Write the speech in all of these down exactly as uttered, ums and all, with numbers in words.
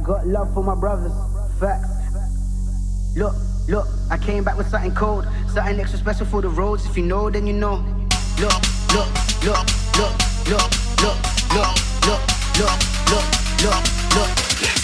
got love for my brothers, facts. Look, look, I came back with something cold, something extra special for the roads. If you know, then you know. Look, look, look, look, look, look, look, look, look, look, look, look.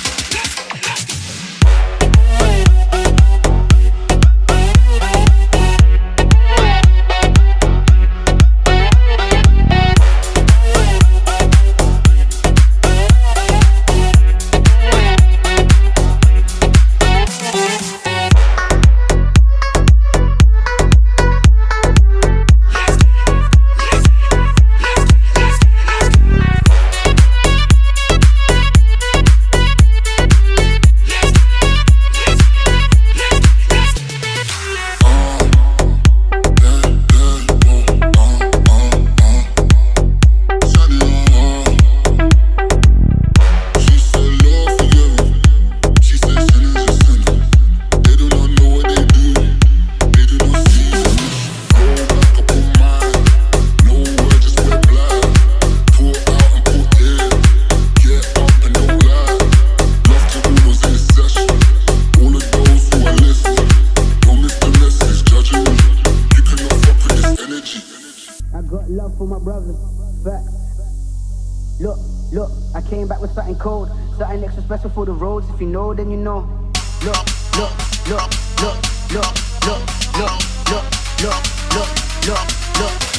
Love for my brothers, facts. Look, look, I came back with something cold, something extra special for the roads. If you know, then you know. Look, look, look, look, look, look, look, look, look, look, look, look.